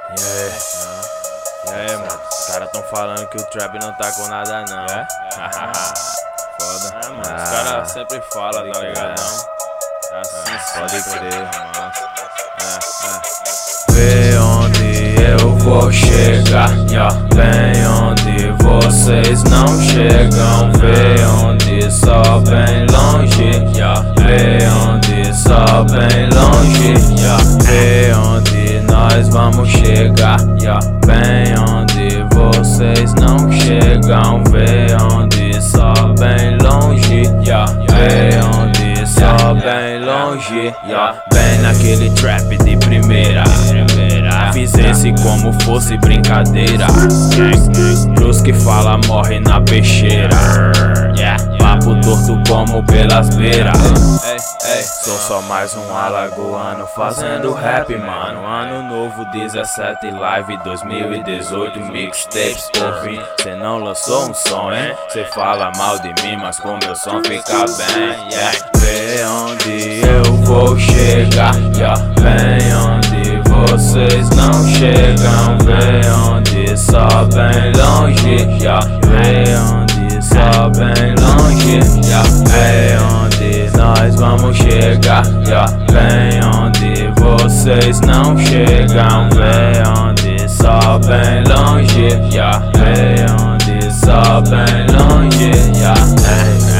E aí, mano? Os caras tão falando que o trap não tá com nada, não. Foda. Mano, os caras sempre falam, tá ligado? Não? Assim, pode crer. Vê onde eu vou chegar, bem onde vocês não chegam. Vê onde só bem longe, vê onde só bem longe, vê onde nós vamos chegar, bem onde vocês não chegam. Vê onde só bem longe, vê onde só bem longe, bem naquele trap de primeira. Fiz esse como fosse brincadeira. Pros que fala morre na peixeira. Papo torto como pelas beiras. Sou só mais um alagoano fazendo rap, mano. Ano novo 17 live 2018 mixtapes por fim. Cê não lançou um som, hein? Cê fala mal de mim, mas com meu som fica bem. Vê onde eu vou chegar, bem onde vocês não chegam. Vê onde só bem longe, vê onde só bem longe, vê onde nós vamos chegar, bem onde vocês não chegam. Vê onde só bem longe, vê onde só bem longe,